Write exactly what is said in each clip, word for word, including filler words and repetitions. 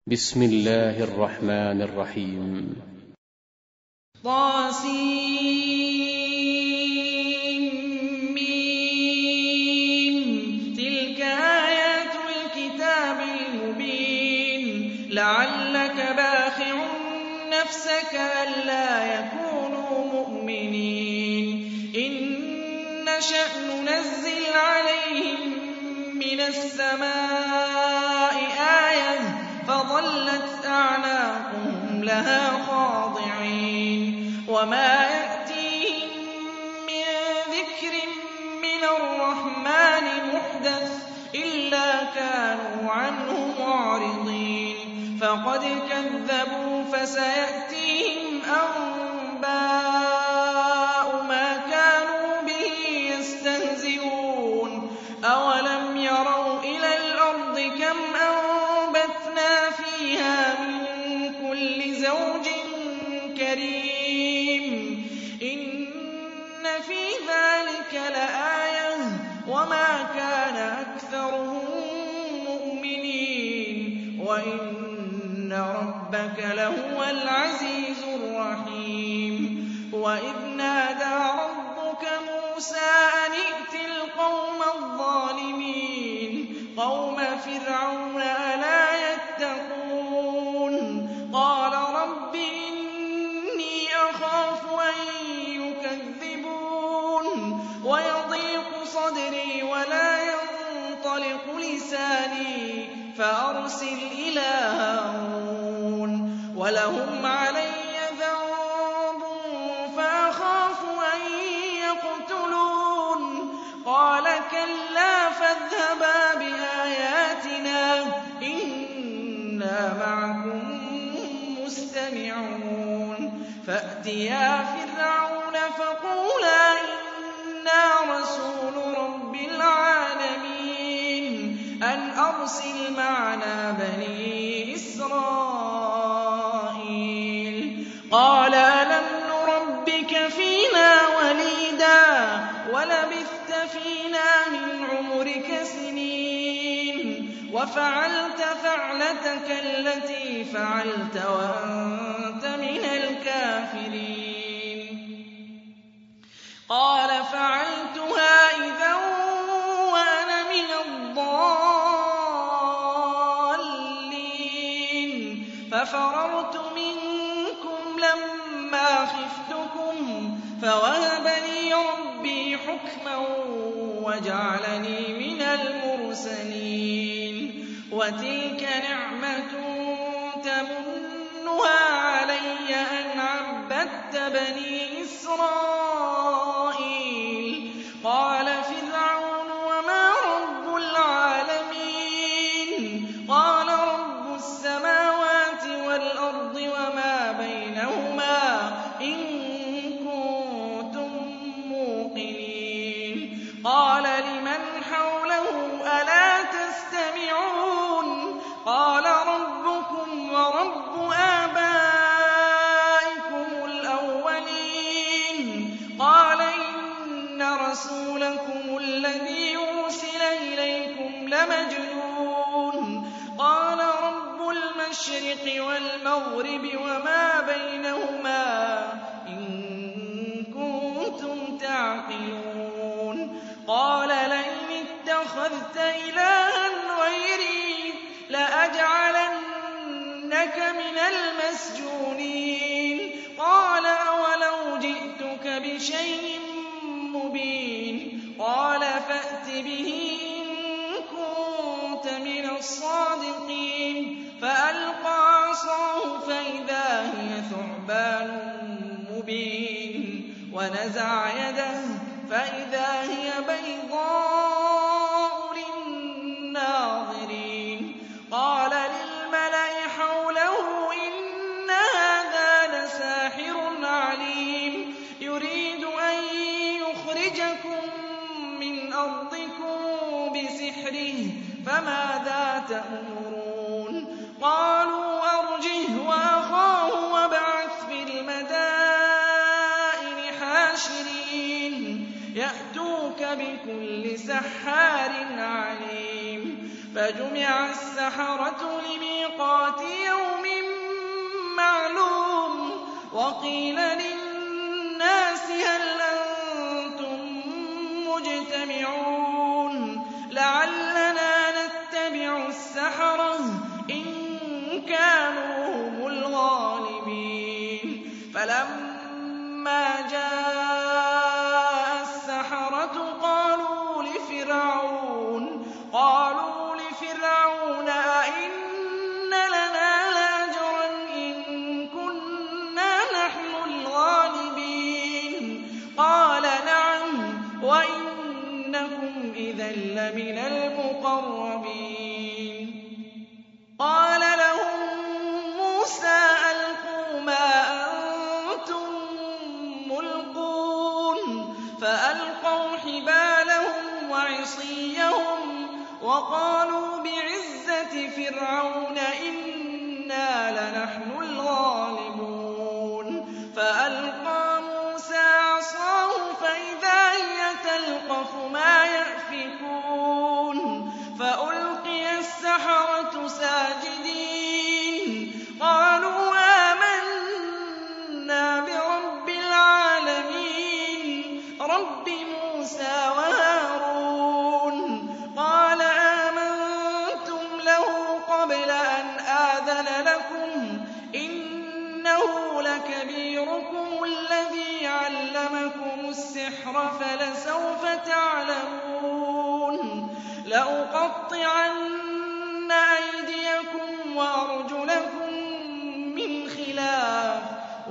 بسم الله الرحمن الرحيم. طاسيم تلك آيات الكتاب المبين لعلك باخع نفسك ألا يكونوا مؤمنين إن نشأ ننزل عليهم من السماء آية فظلت أعناقهم لها خاضعين وما يأتيهم من ذكر من الرحمن محدث إلا كانوا عنه معرضين فقد كذبوا فسيأتيهم أنباء ما كانوا به يستهزئون أولم يروا إلى الأرض كم أنبتنا فيها من كل زوج كريم إن في ذلك لآية وما كان أكثرهم مؤمنين وإن ربك لهو العزيز الرحيم وإذ نادى ربك موسى أن ائت القوم الظالمين قوم فرعون ألا يتقون قال رب إني أخاف أن يكذبون ويضيق صدري ولا ينطلق لساني فأرسل إلى هارون ولهم علي ذنب فأخاف أن يقتلون قال كلا فاذهبا بآياتنا إنا معكم مستمعون فأتيا فرعون فقولا إنا رسول رب العالمين أن أرسل معنا بني إسرائيل قال ألم نربك فينا وليدا ولبثت فينا من عمرك سنين وفعلت فعلتك التي فعلت وأنت من الكافرين قال فعلتها إذا وأنا من الضالين ففررت منكم لما خفتكم فوهب لي ربي حكما وجعلني من المرسلين وتلك نعمة تمنها علي أن عبدت بني إسرائيل قال فرعون وما رب العالمين قال رب السماوات والأرض وما بينهما إن كنتم موقنين قال لمن حوله ألا تستمعون قال ربكم ورب آبائكم الأولين قال إن رسولكم الذي أرسل إليكم لمجنون قال رب المشرق والمغرب وما بينهما إن كنتم تعقلون قال لئن اتخذت إلها غيري لأجعلنك من المسجونين قال أولو جئتك بشيء مبين قال فأت به إن كنت من الصادقين فألقى عصاه فإذا هي ثعبان مبين ونزع يده فإذا هي بيضاء للناظرين قال للملأ حوله إن هذا لساحر عليم يريد أن يخرجكم من أرضكم بسحره فماذا تأمرون قالوا أرجه وأخاه وابعث في المدائن حاشرين يأتوك بكل سحار عليم فجمع السحرة لميقات وَقِيلَ لِلنَّاسِ هَلْ أَنتُم مُّجْتَمِعُونَ لَعَلَّنَا نَتَّبِعُ السَّحَرَةَ إِن كَانُوا هُمُ الْغَالِبِينَ فَلَمَّا جَاءَ السَّحَرَةُ قَالُوا لِفِرْعَوْنَ قَالُوا لِفِرْعَوْنَ أَئِنَّ لَنَا لَأَجْرًا إِن كُنَّا نَحْنُ الْغَالِبِينَ قَالَ نَعَمْ وَإِنَّكُمْ إِذًا لَّمِنَ الْمُقَرَّبِينَ قَالَ لَهُم مُّوسَىٰ أَلْقُوا مَا أَنتُم مُّلْقُونَ فَأَلْقَوْا حِبَالَهُمْ وَعِصِيَّهُمْ وَقَالُوا بِعِزَّةِ فِرْعَوْنَ إِنَّا لَنَحْنُ الْغَالِبُونَ فَأَلْقَىٰ مُوسَىٰ عَصَاهُ فَإِذَا هِيَ تَلْقَفُ مَا يَأْفِكُونَ فَأُلْقِيَ السَّحَرَةُ سَاجِدِينَ قَالُوا آمَنَّا بِرَبِّ الْعَالَمِينَ رَبِّ مُوسَىٰ وَهَارُونَ قَالَ آمَنتُمْ لَهُ قَبْلَ أَنْ آذَنَ لَكُمْ إِنَّهُ لَكَبِيرُكُمُ الَّذِي عَلَّمَكُمُ السِّحْرَ فَلَسَوْفَ تَعْلَمُونَ لَأُقَطِّعَنَّ أَيْدِيَكُمْ وَأَرْجُلَكُم مِّنْ خِلَافٍ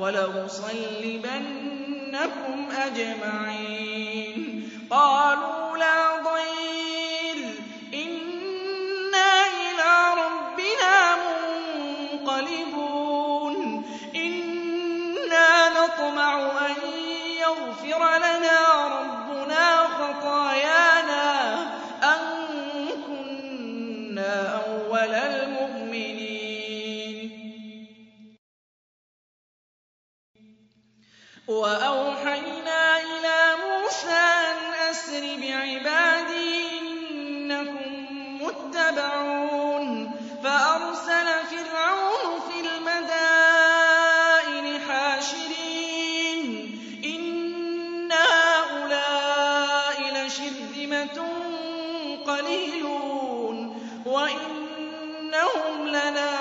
وَلَأُصَلِّبَنَّكُمْ أَجْمَعِينَ قَالُوا لَا ضَيْرَ إِنَّا إِلَىٰ رَبِّنَا مُنقَلِبُونَ إِنَّا نَطْمَعُ أَن يَغْفِرَ لَنَا رَبُّنَا خَطَايَانَا أَن كُنَّا أَوَّلَ الْمُؤْمِنِينَ وَأَوْحَيْنَا إِلَىٰ مُوسَىٰ أَنْ أَسْرِ بِعِبَادِي إِنَّكُم مُّتَّبَعُونَ فَأَرْسَلَ فِرْعَوْنُ فِي الْمَدَائِنِ حَاشِرِينَ إِنَّ هَٰؤُلَاءِ لَشِرْذِمَةٌ قَلِيلُونَ وَإِنَّهُمْ لَنَا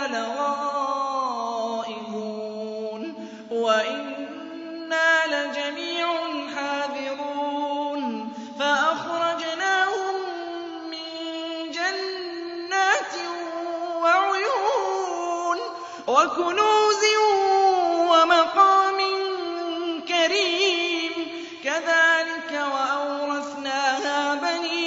لَغَائِظُونَ وَإِنَّا لَجَمِيعٌ حَاذِرُونَ فَأَخْرَجْنَاهُم مِّن جَنَّاتٍ وَعُيُونٍ وَكُنُوزٍ وَمَقَامٍ كَرِيمٍ كَذَٰلِكَ وَأَوْرَثْنَاهَا بَنِي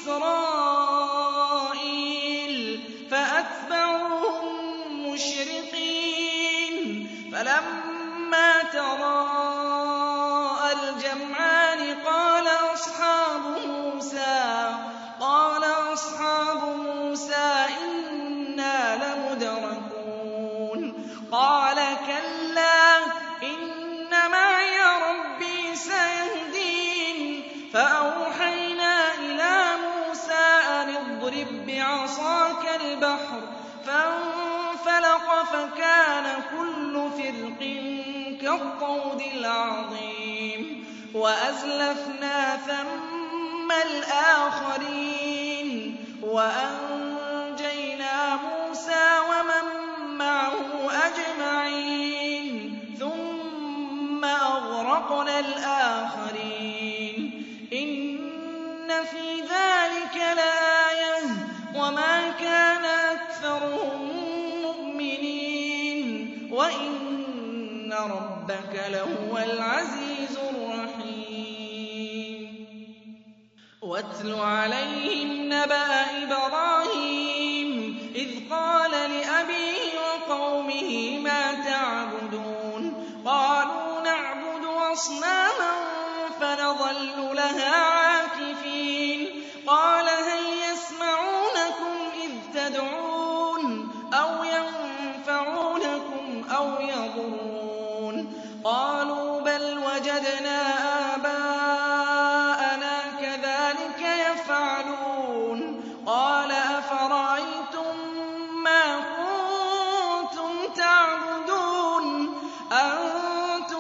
إِسْرَائِيلَ فَأَتْبَعُوهُم مُّشْرِقِينَ فَلَمَّا تَرَاءَى الْجَمْعَانِ قَالَ أَصْحَابُ مُوسَىٰ قَالَ أَصْحَابُ مُوسَىٰ إِنَّا لَمُدْرَكُونَ قَالَ كَلَّا إِنَّ مَعِيَ رَبِّي سَيَهْدِينِ فَأَوْحَيْنَا إِلَىٰ مُوسَىٰ أَنِ اضْرِب بِّعَصَاكَ الْبَحْرَ فَانفَلَقَ فَكَانَ كُلُّ فِرْقٍ كَالطَّوْدِ الْعَظِيمِ وَأَزْلَفْنَا ثَمَّ الْآخَرِينَ وَأَنجَيْنَا مُوسَىٰ وَمَن مَّعَهُ أَجْمَعِينَ ثُمَّ أَغْرَقْنَا الْآخَرِينَ إِنَّ فِي ذَٰلِكَ لَآيَةً وَمَا كَانَ أَكْثَرُهُم مُّؤْمِنِينَ وَإِنَّ رَبَّكَ لَهُوَ الْعَزِيزُ الرَّحِيمُ وَاتْلُ عَلَيْهِمْ نَبَأَ إِبْرَاهِيمَ إِذْ قَالَ لِأَبِيهِ وَقَوْمِهِ مَا تَعْبُدُونَ قَالُوا نَعْبُدُ أَصْنَامًا فَنَظَلُّ لَهَا عَاكِفِينَ قَالَ هَلْ يَسْمَعُونَكُمْ إِذْ تَدْعُونَ أَوْ يَنفَعُونَكُمْ أَوْ يَضُرُّونَ قَالُوا بَلْ وَجَدْنَا آبَاءَنَا كَذَٰلِكَ يَفْعَلُونَ قَالَ أَفَرَأَيْتُم مَّا كُنتُمْ تَعْبُدُونَ أَنتُمْ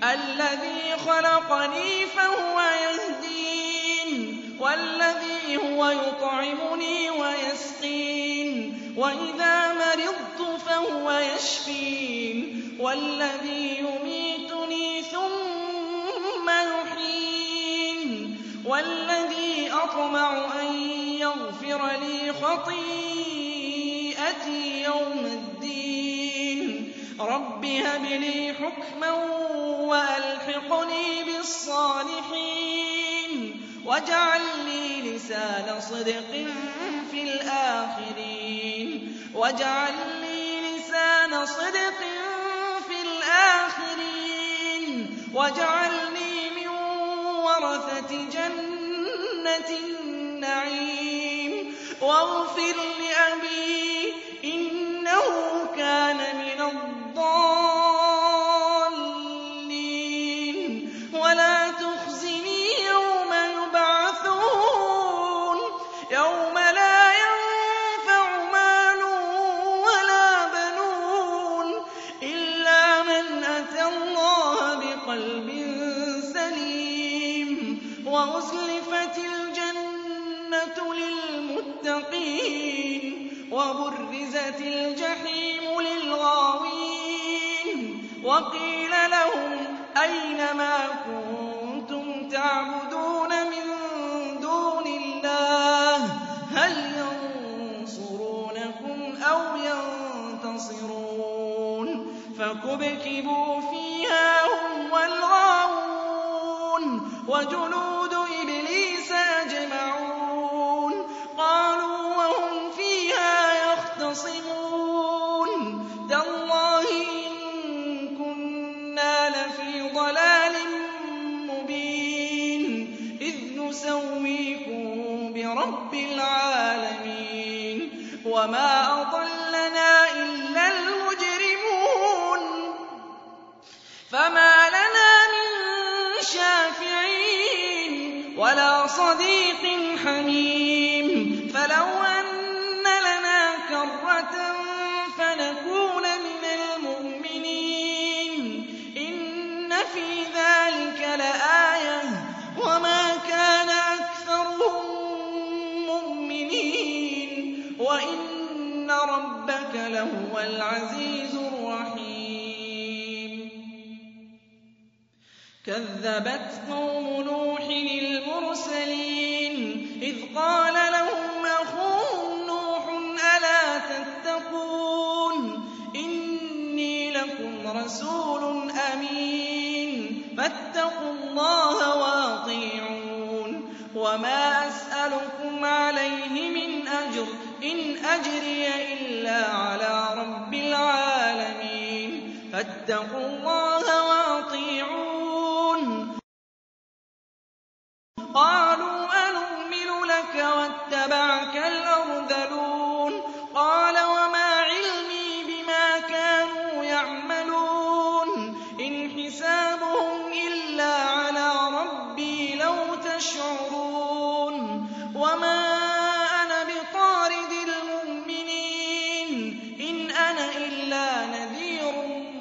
الذي خلقني فهو يهدين والذي هو يطعمني ويسقين وإذا مرضت فهو يشفين والذي يميتني ثم يحيين والذي أطمع أن يغفر لي خطيئتي يوم الدين رب هب لي حكما وألحقني بالصالحين واجعل لي لسان صدق في الآخرين واجعل لي لسان صدق في الآخرين واجعلني من ورثة جنة النعيم واغفر لأبي إنه كان من الضالين ولا تخزني يوم يبعثون يوم لا ينفع مال ولا بنون إلا من أتى الله بقلب سليم وأزلفت الجنة للمتقين وبرزت الجحيم للغاوين وقيل لهم أين ما كنتم تعبدون من دون الله هل ينصرونكم أو ينتصرون فكبكبوا فيها هم والغاوون وجنود إبليس أجمعون قالوا وهم فيها يختصمون تالله إن كنا لفي ضلال مبين إذ نسويكم برب العالمين وما أضلنا إلا المجرمون فما لنا من شافعين ولا صديق حميم فلو أن لنا كرة فنكون من المؤمنين إن في ذلك لآية وما كان أكثرهم مؤمنين وإن ربك لهو العزيز الرحيم كذبت قوم نوح المرسلين إذ قال لهم أخوهم نوح ألا تتقون إني لكم رسول أمين فاتقوا الله وأطيعون وما أسألكم عليه من أجر إن أجري إلا على رب العالمين فاتقوا الله وأطيعون قالوا أنؤمن لك واتبعك الأرذلون قال وما علمي بما كانوا يعملون إن حسابهم إلا على ربي لو تشعرون وما أنا بطارد المؤمنين إن أنا إلا نذير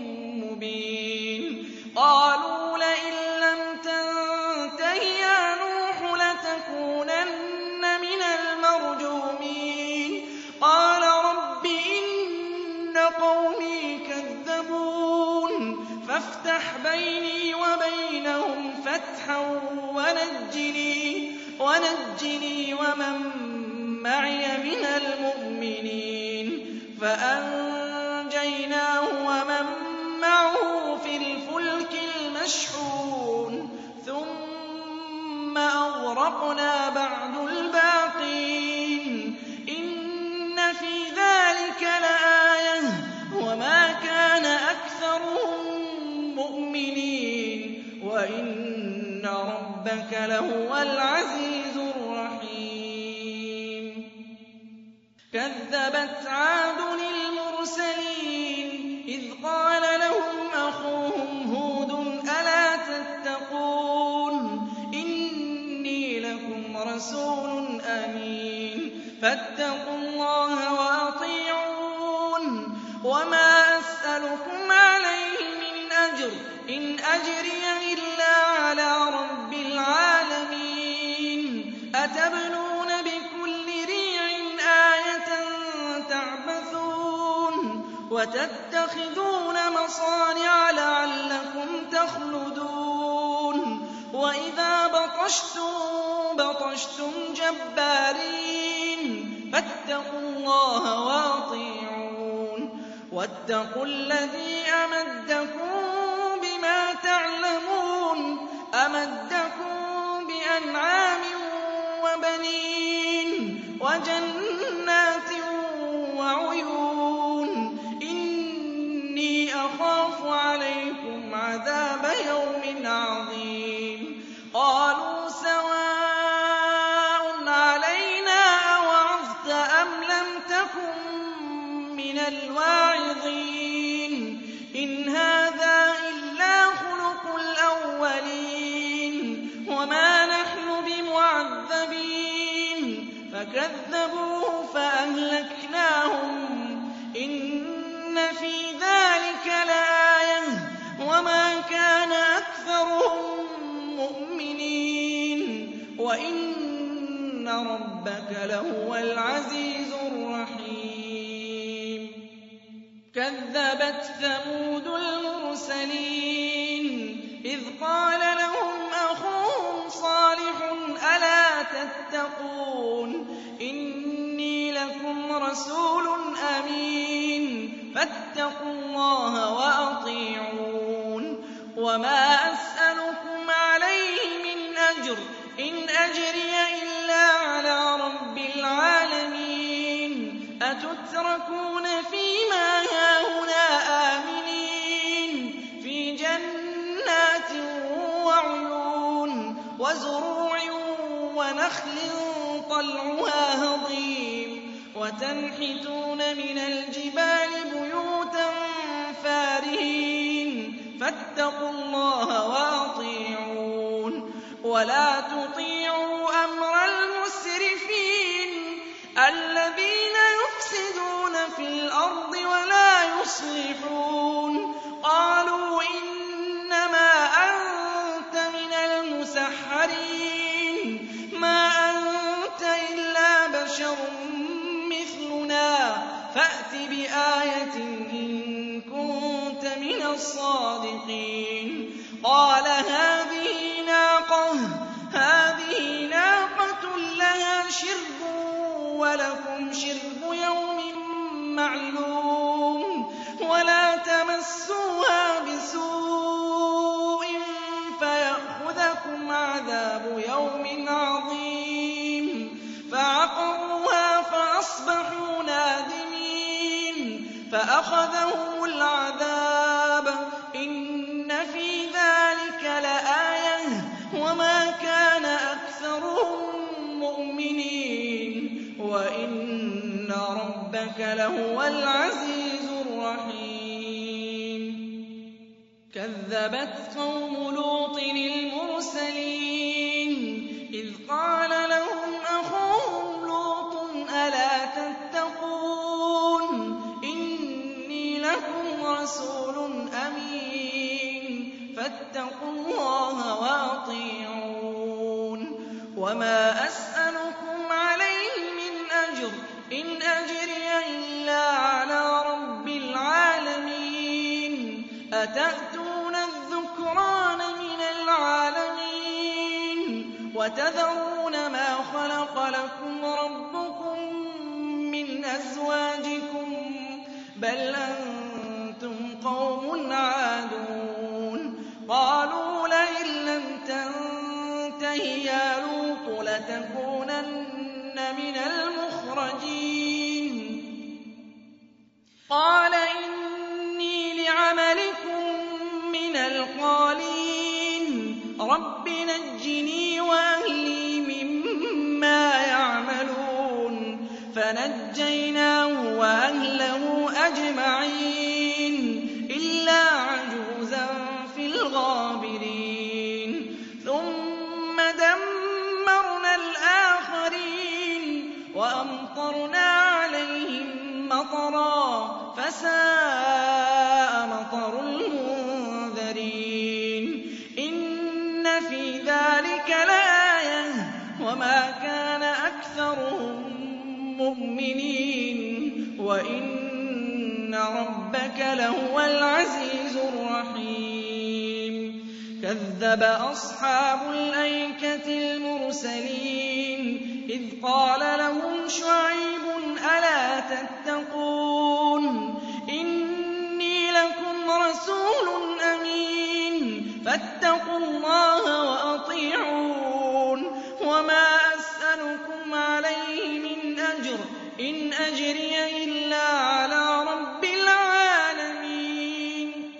مبين قالوا لئن لم تنته يا نوح لتكونن من المرجومين قال رب إن قومي كذبون فافتح بيني وبينهم فتحا ونجني ونجني ومن معي من المؤمنين فأنجيناه ومن معه في الفلك المشحون ثم أغرقنا بعد الباقين إن في ذلك لآية وما كان أكثرهم مؤمنين وإن ربك لهو العزيز الرحيم كذبت عاد المرسلين إذ قال لهم أخوهم هود ألا تتقون إني لكم رسول أمين فاتقوا الله وأطيعون وما أسألكم عليه من أجر أجر إن أجري إلا على رب العالمين أتبنون بكل ريع آية تعبثون وتتخذون مصانع لعلكم تخلدون وإذا بطشتم بطشتم جبارين فاتقوا الله وأطيعون واتقوا الذي أمدكم بما تعلمون أمدكم بأنعام وبنين وجنات وعيون إني أخاف عليكم عذاب يوم عظيم قالوا سواء علينا أوعظت أم لم تكن من الواعظين إن هذا إلا خلق الأولين وما نحن بمعذبين فكذبوه فأهلكناهم إن في ذلك لآية وما كان أكثرهم مؤمنين وإن ربك لهو العزيز الرحيم كذبت ثمود المرسلين إذ قال لهم أخوهم صالح ألا تتقون إني لكم رسول أمين فاتقوا الله وأطيعون وما أسألكم عليه من أجر إن أجري إلا على رب العالمين أتتركون فيما هاهنا آمنين في جنات وعيون وزروع ونخل طلعها هضيم وتنحتون من الجبال بيوتا فارهين فاتقوا الله وأطيعون ولا تطيعوا أمر المسرفين الذين يفسدون في الأرض ولا يصلحون قالوا إنما أنت من المسحرين ما أنت إلا بشر مثلنا فأت بآية إن كنت من الصادقين قال هذه ناقة هذه ناقة لها شرب ولكم شرب يوم معلوم ولا تمسوها بسوء فيأخذكم عذاب يوم عظيم فعقروها فأصبحوا نادمين فأخذهم العذاب إن في ذلك لآية وما كان أكثرهم مؤمنين وإن ربك لهو العزيز الرحيم كذبت قوم لوط المرسلين إذ قال لهم أخوهم لوط ألا تتقون إني لكم رسول أمين فاتقوا الله وأطيعون وما أسألكم عليه من أجر إن أجري إلا على رب العالمين أتأتون الذكران من العالمين وتذرون ما خلق لكم ربكم من أزواجكم بل أنتم قوم عادون قالوا لئن لم تنته يا لوط لتكونن من المخرجين قال إني لعملكم من القالين رب نجني وأهلي مما يعملون فنجيناه وأهله أجمعين إلا عجوزا في الغابرين ثم دمرنا الآخرين وأمطرنا عليهم مطرا فساء مطر المنذرين وَإِنَّ رَبَّكَ لَهُوَ الْعَزِيزُ الرَّحِيمُ كَذَّبَ أَصْحَابُ الْأَيْكَةِ الْمُرْسَلِينَ إِذْ قَالَ لَهُمْ شُعَيْبٌ أَلَا تَتَّقُونَ إِنِّي لَكُمْ رَسُولٌ أَمِينٌ فَاتَّقُوا اللَّهَ وَأَطِيعُونِ وَمَا أَسْأَلُكُمْ عَلَيْهِ مِنْ أَجْرٍ إِنْ أَجْرِيَ إِلَّا عَلَىٰ رَبِّ الْعَالَمِينَ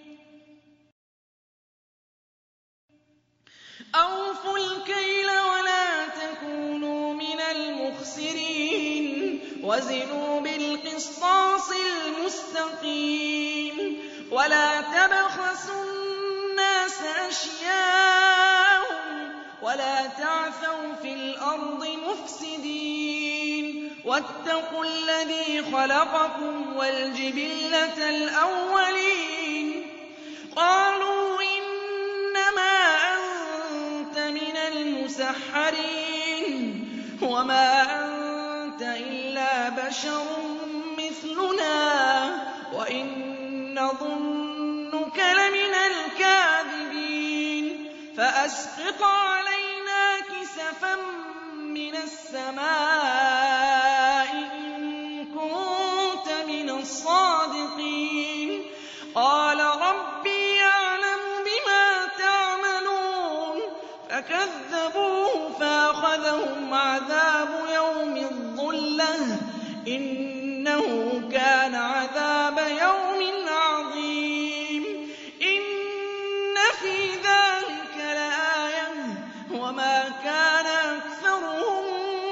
أَوْفُوا الْكَيْلَ وَلَا تَكُونُوا مِنَ الْمُخْسِرِينَ وَزِنُوا بِالْقِسْطَاسِ الْمُسْتَقِيمِ وَلَا تَبْخَسُوا النَّاسَ أَشْيَاءَهُمْ وَلَا تَعْثَوْا فِي الْأَرْضِ مُفْسِدِينَ وَاتَّقُوا الَّذِي خَلَقَكُمْ وَالْجِبِلَّةَ الْأَوَّلِينَ قَالُوا إِنَّمَا أَنتَ مِنَ الْمُسَحَّرِينَ وَمَا أَنتَ إِلَّا بَشَرٌ مِّثْلُنَا وَإِن نَّظُنُّكَ لَمِنَ الْكَاذِبِينَ فَأَسْقِطْ عَلَيْنَا كِسَفًا مِّنَ السَّمَاءِ إِن كُنتَ مِنَ الصَّادِقِينَ قَالَ رَبِّي أَعْلَمُ بِمَا تَعْمَلُونَ فَكَذَّبُوهُ فَأَخَذَهُمْ عَذَابُ يَوْمِ الظُّلَّةِ ۚ إِنَّهُ كَانَ عَذَابَ يَوْمٍ عَظِيمٍ إِنَّ فِي ذَٰلِكَ لَآيَةً وَمَا كَانَ أَكْثَرُهُم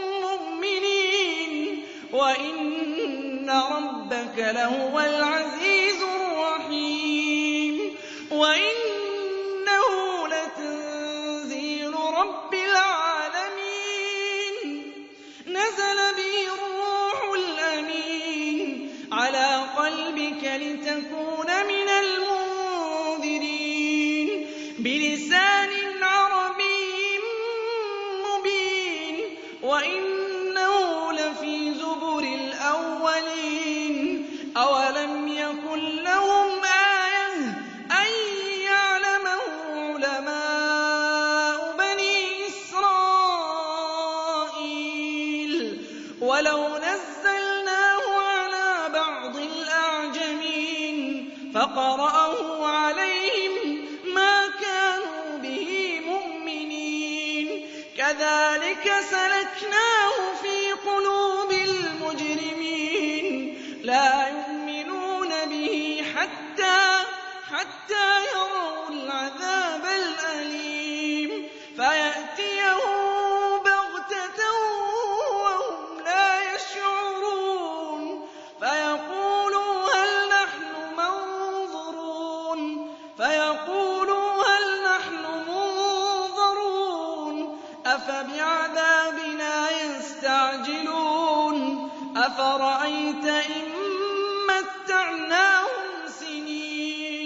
مُّؤْمِنِينَ وَإِنَّ رَبَّكَ لَهُوَ الْعَزِيزُ الرَّحِيمُ وَإِنَّهُ لَتَنزِيلُ رَبِّ الْعَالَمِينَ نَزَلَ بِهِ الرُّوحُ الْأَمِينُ عَلَىٰ قَلْبِكَ لِتَكُونَ مِنَ الْمُنذِرِينَ بِلِسَانٍ عَرَبِيٍّ مُّبِينٍ وَإِنَّهُ لَفِي زُبُرِ الْأَوَّلِينَ أَوَلَمْ يَكُن لَّهُمْ آيَةً أَن يَعْلَمَهُ عُلَمَاءُ بَنِي إِسْرَائِيلَ وَلَوْ نَزَّلْنَاهُ عَلَىٰ بَعْضِ الْأَعْجَمِينَ فَقَرَأَهُ عَلَيْهِم مَّا كَانُوا بِهِ مُؤْمِنِينَ كَذَٰلِكَ سَلَكْنَاهُ فِي قُلُوبِ الْمُجْرِمِينَ لَا يُؤْمِنُونَ بِهِ حَتَّىٰ حَتَّىٰ يَرَوْا الْعَذَابَ الْأَلِيمَ فَيَأْتِيَهُم بَغْتَةً وَهُمْ لَا يَشْعُرُونَ فَيَقُولُوا هَلْ نَحْنُ مُنظَرُونَ فَيَقُولُوا هَلْ نَحْنُ مُنظَرُونَ أَفَبِعَذَابِنَا يَسْتَعْجِلُونَ أَفَرَأَيْتَ إِن مَّتَّعْنَاهُمْ سِنِينَ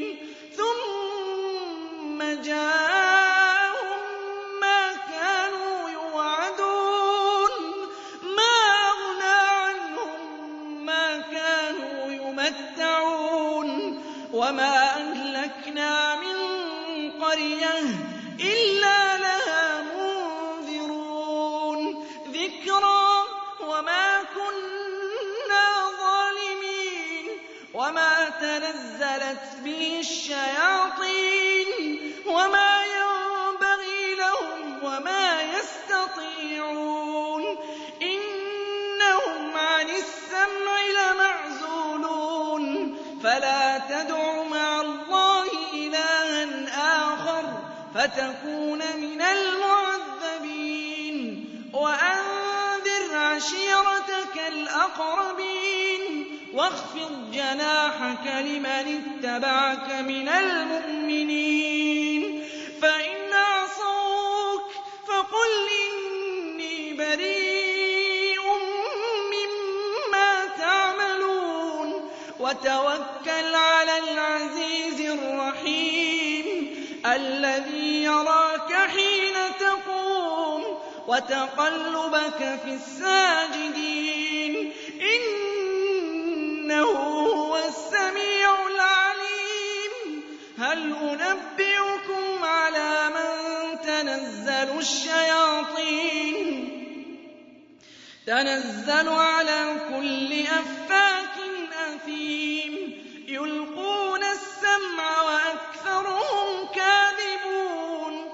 ثُمَّ جَاءَهُم مَّا كَانُوا يُوعَدُونَ مَا أَغْنَىٰ عَنْهُم مَّا كَانُوا يُمَتَّعُونَ وَمَا أَهْلَكْنَا مِن قَرْيَةٍ إِلَّا لَهَا مُنذِرُونَ ذِكْرَىٰ وَمَا كُنَّا ظَالِمِينَ وَمَا تَنَزَّلَتْ بِهِ الشَّيَاطِينُ وَمَا يَنبَغِي لَهُمْ وَمَا يَسْتَطِيعُونَ إِنَّهُمْ عَنِ السَّمْعِ لَمَعْزُولُونَ فَلَا تَدْعُ مَعَ اللَّهِ إِلَٰهًا آخَرَ فَتَكُونَ مِنَ الْمُعَذَّبِينَ وَأَنذِرْ عَشِيرَتَكَ الْأَقْرَبِينَ وَاخْفِضْ جَنَاحَكَ لِمَنِ اتَّبَعَكَ مِنَ الْمُؤْمِنِينَ فَإِنْ عَصَوْكَ فَقُلْ إِنِّي بَرِيءٌ مِّمَّا تَعْمَلُونَ وَتَوَكَّلْ عَلَى الْعَزِيزِ الرَّحِيمِ الَّذِي يَرَاكَ حِينَ تَقُومُ وَتَقَلُّبَكَ فِي السَّاجِدِينَ إِنَّهُ هُوَ السَّمِيعُ الْعَلِيمُ هَلْ أُنَبِّئُكُمْ عَلَىٰ مَن تَنَزَّلُ الشَّيَاطِينُ تَنَزَّلُ عَلَىٰ كُلِّ أَفَّاكٍ أَثِيمٍ يُلْقُونَ السَّمْعَ وَأَكْثَرُهُمْ كَاذِبُونَ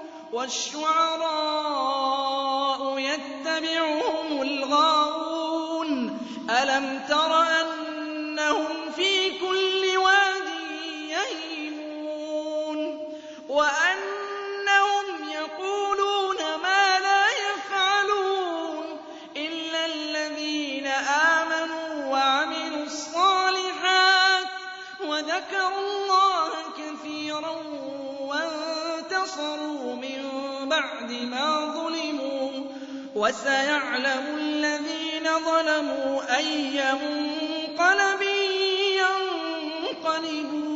وَالشُّعَرَاءُ يَتَّبِعُهُمُ الْغَاوُونَ أَلَمْ تَرَ أَنَّهُمْ فِي كُلِّ وَادٍ يَهِيمُونَ وَأَنَّهُمْ يَقُولُونَ مَا لَا يَفْعَلُونَ إِلَّا الَّذِينَ آمَنُوا وَعَمِلُوا الصَّالِحَاتِ وَذَكَرُوا اللَّهَ كَثِيرًا وَانتَصَرُوا مِن بَعْدِ مَا ظُلِمُوا ۗ وَسَيَعْلَمُ الَّذِينَ ظَلَمُوا أَيَّ مُنقَلَبٍ يَنقَلِبُونَ